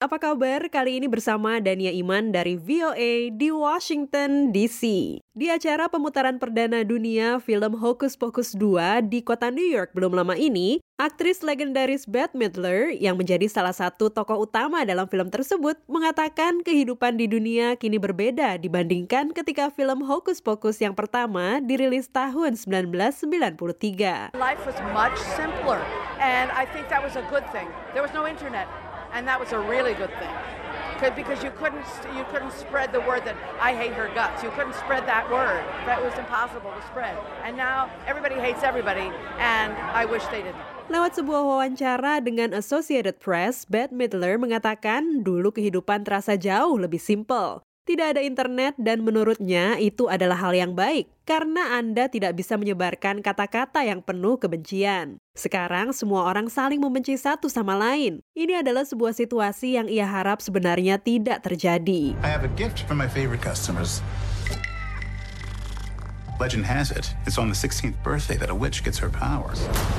apa kabar? Kali ini bersama Dania Iman dari VOA di Washington, D.C. Di acara pemutaran perdana dunia film Hocus Pocus 2 di kota New York belum lama ini, aktris legendaris Bette Midler yang menjadi salah satu tokoh utama dalam film tersebut mengatakan kehidupan di dunia kini berbeda dibandingkan ketika film Hocus Pocus yang pertama dirilis tahun 1993. Life was much simpler, and I think that was a good thing. There was no internet. And that was a really good thing, because you couldn't spread the word that I hate her guts. You couldn't spread that word. That was impossible to spread. And now everybody hates everybody, and I wish they didn't. Lewat sebuah wawancara dengan Associated Press, Bette Midler mengatakan dulu kehidupan terasa jauh lebih simpel. Tidak ada internet dan menurutnya itu adalah hal yang baik karena Anda tidak bisa menyebarkan kata-kata yang penuh kebencian. Sekarang semua orang saling membenci satu sama lain. Ini adalah sebuah situasi yang ia harap sebenarnya tidak terjadi. I have a gift for my favorite customers. Legend has it, it's on the 16th birthday that a witch gets her powers.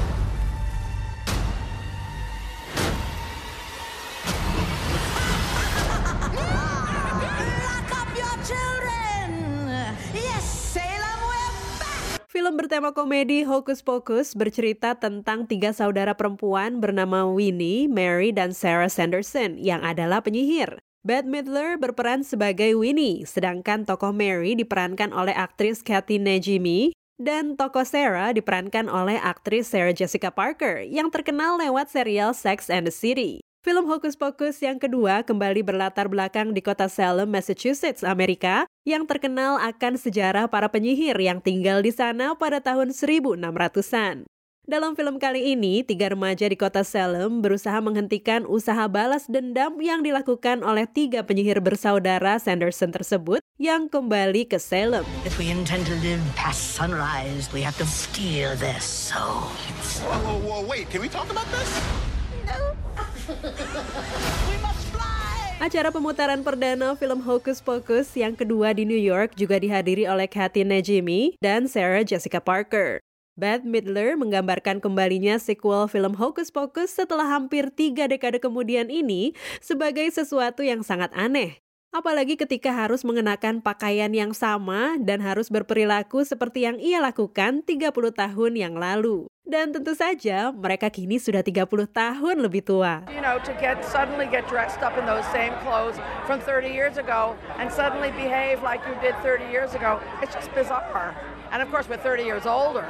Film bertema komedi Hocus Pocus bercerita tentang 3 saudara perempuan bernama Winnie, Mary, dan Sarah Sanderson yang adalah penyihir. Bette Midler berperan sebagai Winnie, sedangkan tokoh Mary diperankan oleh aktris Kathy Najimy dan tokoh Sarah diperankan oleh aktris Sarah Jessica Parker yang terkenal lewat serial Sex and the City. Film Hocus Pocus yang kedua kembali berlatar belakang di kota Salem, Massachusetts, Amerika, yang terkenal akan sejarah para penyihir yang tinggal di sana pada tahun 1600-an. Dalam film kali ini, 3 remaja di kota Salem berusaha menghentikan usaha balas dendam yang dilakukan oleh 3 penyihir bersaudara Sanderson tersebut yang kembali ke Salem. If we intend to live past sunrise, we have to steal their souls. Whoa, wait, can we talk about this? No. We must fly! Acara pemutaran perdana film Hocus Pocus yang kedua di New York juga dihadiri oleh Kathy Najimy dan Sarah Jessica Parker. Bette Midler menggambarkan kembalinya sequel film Hocus Pocus setelah hampir 3 dekade kemudian ini sebagai sesuatu yang sangat aneh. Apalagi ketika harus mengenakan pakaian yang sama dan harus berperilaku seperti yang ia lakukan 30 tahun yang lalu. Dan tentu saja mereka kini sudah 30 tahun lebih tua. You know, to suddenly get dressed up in those same clothes from 30 years ago and suddenly behave like you did 30 years ago, it's just bizarre. And of course, we're 30 years older.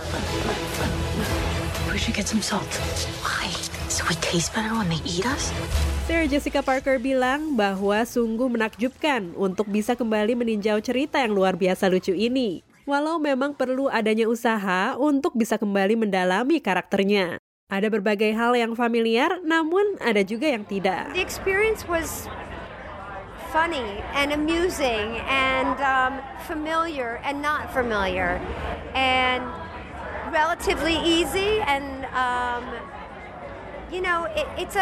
We should get some salt. Why? So it tastes better when they eat us? Sarah Jessica Parker bilang bahwa sungguh menakjubkan untuk bisa kembali meninjau cerita yang luar biasa lucu ini. Walau memang perlu adanya usaha untuk bisa kembali mendalami karakternya. Ada berbagai hal yang familiar, namun ada juga yang tidak. The experience was funny and amusing and familiar and not familiar and relatively easy and you know it's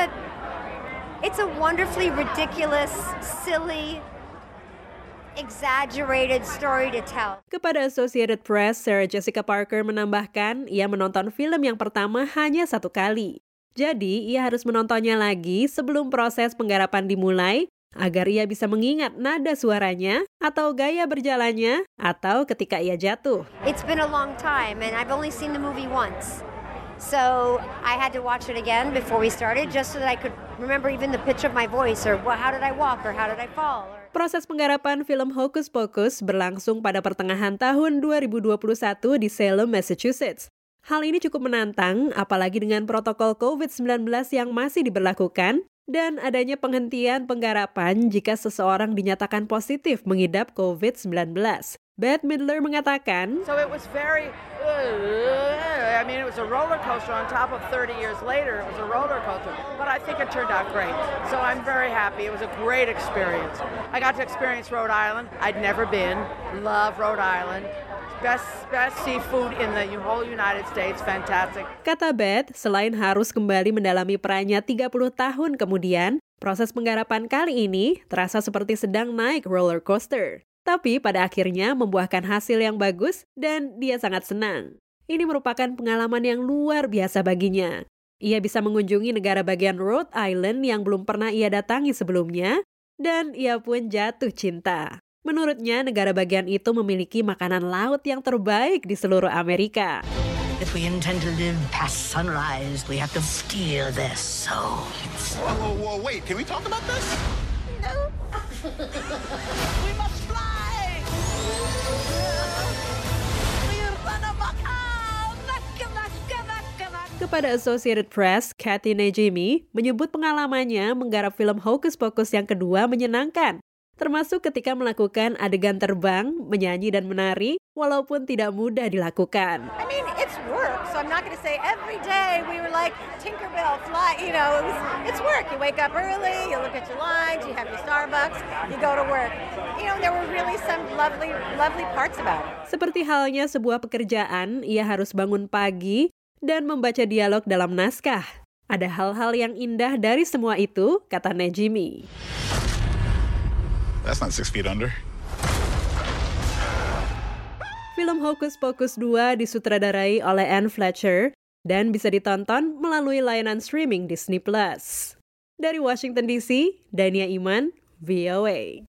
a wonderfully ridiculous, silly, exaggerated story to tell. Kepada Associated Press, Sarah Jessica Parker menambahkan ia menonton film yang pertama hanya 1 kali. Jadi, ia harus menontonnya lagi sebelum proses penggarapan dimulai agar ia bisa mengingat nada suaranya atau gaya berjalannya atau ketika ia jatuh. It's been a long time and I've only seen the movie once. So I had to watch it again before we started just so that I could remember even the pitch of my voice or how did I walk or how did I fall. Proses penggarapan film Hocus Pocus berlangsung pada pertengahan tahun 2021 di Salem, Massachusetts. Hal ini cukup menantang, apalagi dengan protokol COVID-19 yang masih diberlakukan dan adanya penghentian penggarapan jika seseorang dinyatakan positif mengidap COVID-19. Bette Midler mengatakan, So it was very, it was a roller coaster on top of 30 years later. It was a roller coaster, but I think it turned out great. So I'm very happy. It was a great experience. I got to experience Rhode Island. I'd never been. Love Rhode Island. Best seafood in the whole United States. Fantastic. Kata Bette, selain harus kembali mendalami perannya 30 tahun kemudian, proses penggarapan kali ini terasa seperti sedang naik roller coaster. Tapi pada akhirnya membuahkan hasil yang bagus dan dia sangat senang. Ini merupakan pengalaman yang luar biasa baginya. Ia bisa mengunjungi negara bagian Rhode Island yang belum pernah ia datangi sebelumnya, dan ia pun jatuh cinta. Menurutnya, negara bagian itu memiliki makanan laut yang terbaik di seluruh Amerika. If we intend to live past sunrise, we have to steal their souls. Whoa, wait, can we talk about this? No. We must fly. We're gonna Kepada Associated Press, Kathy Najimy menyebut pengalamannya menggarap film Hocus Pocus yang kedua menyenangkan, termasuk ketika melakukan adegan terbang, menyanyi dan menari, walaupun tidak mudah dilakukan. I mean, it's work, so I'm not going to say every day we were like Tinkerbell, fly, it's work. You wake up early, you look at your lines, you have your Starbucks, you go to work. There were really some lovely parts about it. Seperti halnya sebuah pekerjaan, ia harus bangun pagi dan membaca dialog dalam naskah. Ada hal-hal yang indah dari semua itu, kata Najimy. That's not 6 feet under. Film Hocus Pocus 2 disutradarai oleh Anne Fletcher dan bisa ditonton melalui layanan streaming Disney+. Dari Washington DC, Dania Iman, VOA.